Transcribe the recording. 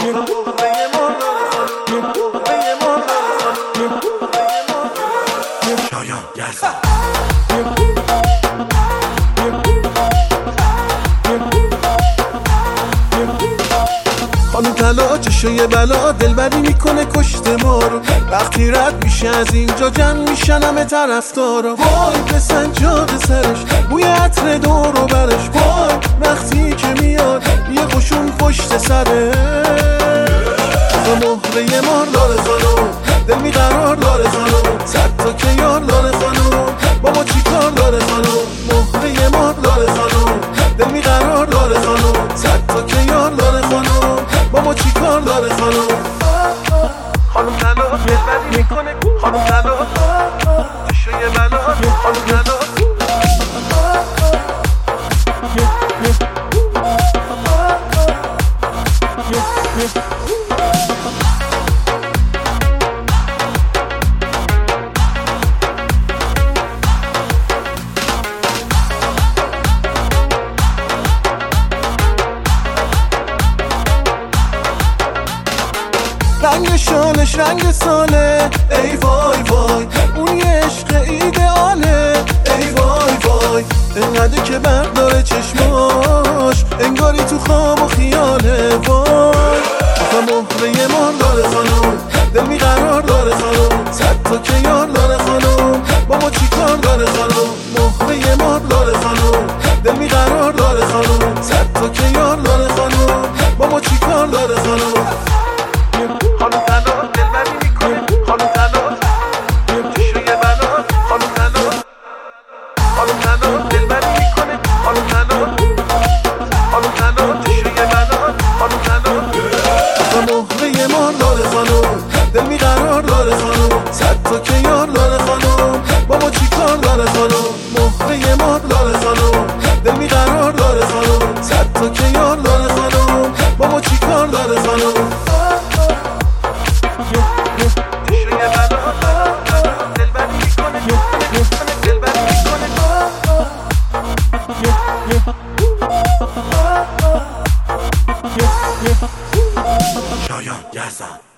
شایان یزدان خانم طلا چشو یه بلا دلبری میکنه کشته ما رو، وقتی رد میشه از اینجا جمع میشن همه طرفدارا. وای به سجاد سرش بوی عطر دور و برش، وای وقتی که میاد یه قشون پشت سره. مهره مار داره خانم، دل میقرار داره خانم، صد تا که یار داره خانم، با ما چی کار داره خانم. مهره مار داره خانم، دل میقرار داره خانم، صد تا که یار داره خانم، با ما چی کار داره خانم. خانم طلا دلبری میکنه، خانم طلا چشو یه بلا، خانم طلا رنگ شالش رنگ ساله، ای وای وای اون یه عشق ایدئاله، ای وای وای انقدر که برداره چشماش انگاری تو خواب و خیاله. وای آخه مهره مار داره خانم، دل میقرار داره خانم، صد تا که یار داره خانم، با ما چی کار داره خانم. مهره مار داره خانم، دل میقرار داره خانم، صد تا که یار داره خانم، با ما چی کار داره خانم. خانم طلا دلبری میکنه، خانم طلا چشو یه بلا، خانم طلا خانم طلا دلبری میکنه، خانم طلا خانم طلا چشو یه بلا، خانم طلا آخه مهره مار داره خانم، دل میقرار داره خانم، صد تا که یار داره خانم، با ما چی کار داره خانم. مهره مار داره خانم، دل میقرار داره خانم، صد تا که یار داره خانم، با ما چی کار داره خانم. شایان یزدان